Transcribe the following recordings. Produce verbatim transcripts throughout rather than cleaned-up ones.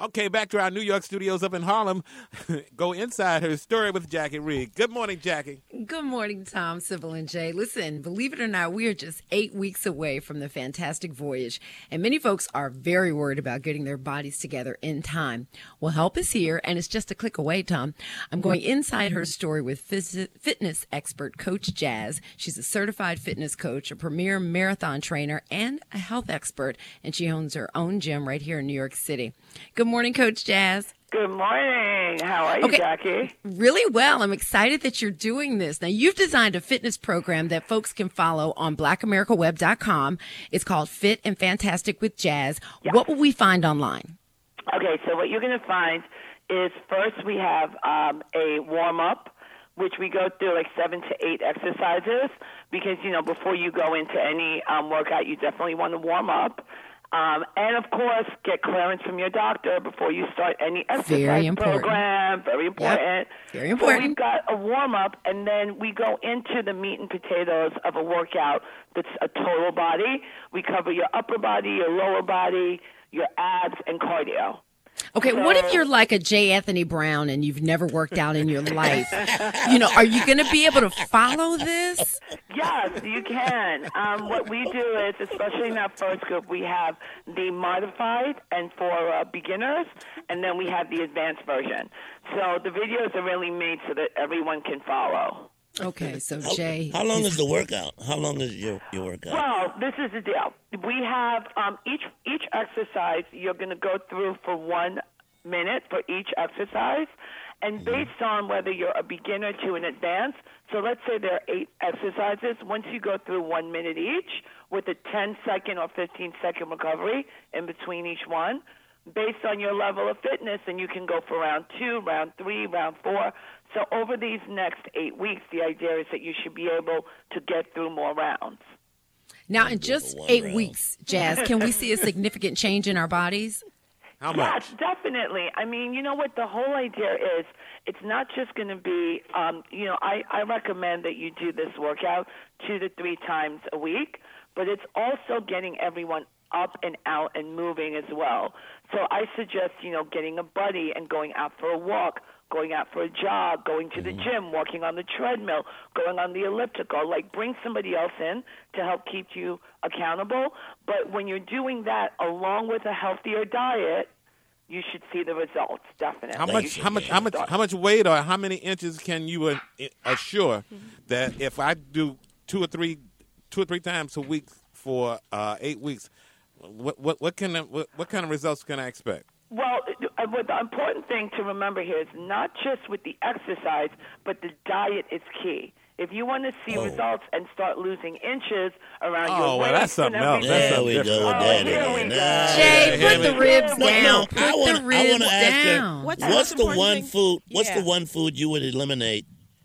Okay, back to our New York studios up in Harlem. Go inside her story with Jackie Reed. Good morning, Jackie. Good morning, Tom, Sybil, and Jay. Listen, believe it or not, we are just eight weeks away from the fantastic voyage, and many folks are very worried about getting their bodies together in time. Well, help is here, and it's just a click away, Tom. I'm going inside her story with phys- fitness expert Coach Jazz. She's a certified fitness coach, a premier marathon trainer, and a health expert, and she owns her own gym right here in New York City. Good morning, Coach Jazz. Good morning. How are you, okay. Jackie? Really well. I'm excited that you're doing this. Now, you've designed a fitness program that folks can follow on black america web dot com. It's called Fit and Fantastic with Jazz. Yeah. What will we find online? Okay, so what you're going to find is first we have um, a warm-up, which we go through like seven to eight exercises because, you know, before you go into any um, workout, you definitely want to warm up. Um, and, of course, get clearance from your doctor before you start any exercise Very important. program. Very important. Yep. Very important. So we've got a warm-up, and then we go into the meat and potatoes of a workout that's a total body. We cover your upper body, your lower body, your abs, and cardio. Okay, what if you're like a J. Anthony Brown and you've never worked out in your life? You know, are you going to be able to follow this? Yes, you can. Um, what we do is, especially in that first group, we have the modified and for uh, beginners, and then we have the advanced version. So the videos are really made so that everyone can follow. Okay, so How, Jay. how long is the workout? How long is your, your workout? Well, this is the deal. We have um, each each exercise you're going to go through for one minute for each exercise, and based on whether you're a beginner to an advanced, so let's say there are eight exercises. Once you go through one minute each with a ten second or fifteen second recovery in between each one, based on your level of fitness, and you can go for round two, round three, round four. So over these next eight weeks, the idea is that you should be able to get through more rounds. Now, in just eight round. weeks, Jazz, can we see a significant change in our bodies? How much? Yes, definitely. I mean, you know what? The whole idea is it's not just going to be, um, you know, I, I recommend that you do this workout two to three times a week, but it's also getting everyone up and out and moving as well. So I suggest, you know, getting a buddy and going out for a walk, going out for a jog, going to the gym, walking on the treadmill, going on the elliptical. Like, bring somebody else in to help keep you accountable. But when you're doing that along with a healthier diet, you should see the results, definitely. How much? How much? How much? How much weight or how many inches can you uh, assure that if I do two or three, two or three times a week for uh, eight weeks, what what what can what, what kind of results can I expect? Well, uh, what the important thing to remember here is not just with the exercise, but the diet is key. If you want to see Oh. results and start losing inches around Oh, your well, waist that's something and else. everything. That's There we something go with Oh, that here we again. go. Ah, Jay, yeah, put the yeah. ribs No, down. no, Put I wanna, the ribs I wanna ask down. her, What's the what's most the important one thing? food? What's Yeah. the one food you would eliminate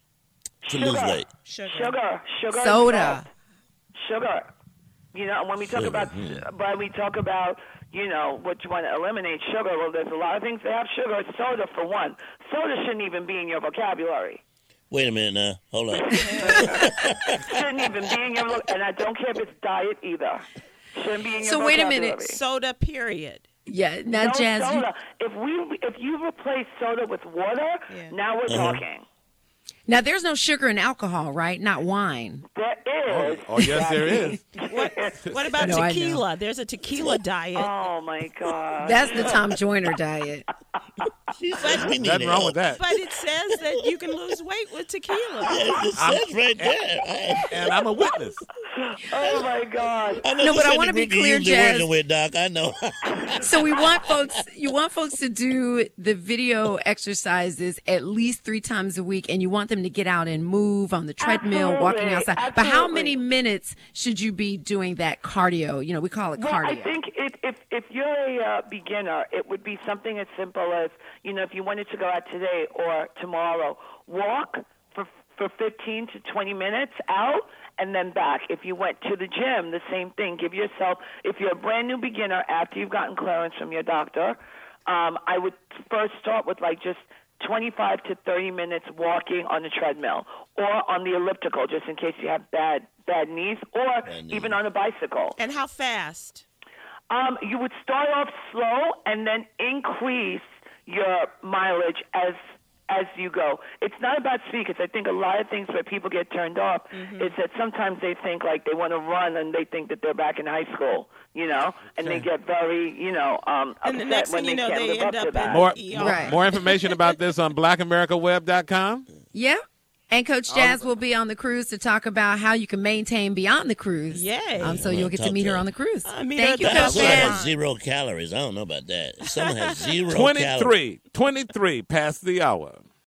to Sugar. lose weight? Sugar. Sugar, sugar, and Soda. salt. Sugar. You know, when we talk Sugar, about, hmm. when we talk about, you know, what you want to eliminate sugar. Well, there's a lot of things that have sugar. Soda, for one. Soda shouldn't even be in your vocabulary. Wait a minute now. Hold on. Shouldn't even be in your, and I don't care if it's diet either. Shouldn't be in your So wait a vocabulary. minute. Soda, period. Yeah, now, No Jazz, you, soda. If we, if you replace soda with water, Yeah. now we're Uh-huh. talking. now there's no sugar in alcohol, right? Not wine. There is. Oh, yes, there is. What, what about No, I know. tequila? There's a tequila diet. Oh my God. That's the Tom Joyner diet. She said we need Nothing wrong help. with that. But it says that you can lose weight with tequila. It says right there. And I'm a witness. Oh my God. I know No, this but I ain't wanna the be group you clear, usually Jazz. working with, Doc. I know. So we want folks, you want folks to do the video exercises at least three times a week, and you want them to get out and move on the treadmill, walking Absolutely, outside. But how absolutely. many minutes should you be doing that cardio? You know, we call it Well, cardio. I think if if if you're a uh, beginner, it would be something as simple as, you know, if you wanted to go out today or tomorrow, walk for for fifteen to twenty minutes out and then back. If you went to the gym, the same thing. Give yourself, if you're a brand new beginner after you've gotten clearance from your doctor, um, I would first start with like just twenty-five to thirty minutes walking on the treadmill or on the elliptical, just in case you have bad bad knees, or Bad knees. even on a bicycle. And how fast? Um, you would start off slow and then increase your mileage as as you go. It's not about speed, because I think a lot of things where people get turned off Mm-hmm. is that sometimes they think like they want to run and they think that they're back in high school, you know, and they get very, you know, um, And the upset next when thing you they know, can't they live end up to up that. in More, E R. Right. more information about this on black america web dot com. Yeah. And Coach Jazz will be on the cruise to talk about how you can maintain beyond the cruise. Yay. Um, so Well, you'll get to talk meet to her her. on the cruise. I meet Thank her you, at Coach the Someone Jazz. has zero calories. I don't know about that. Someone has zero calories. twenty-three, twenty-three past the hour.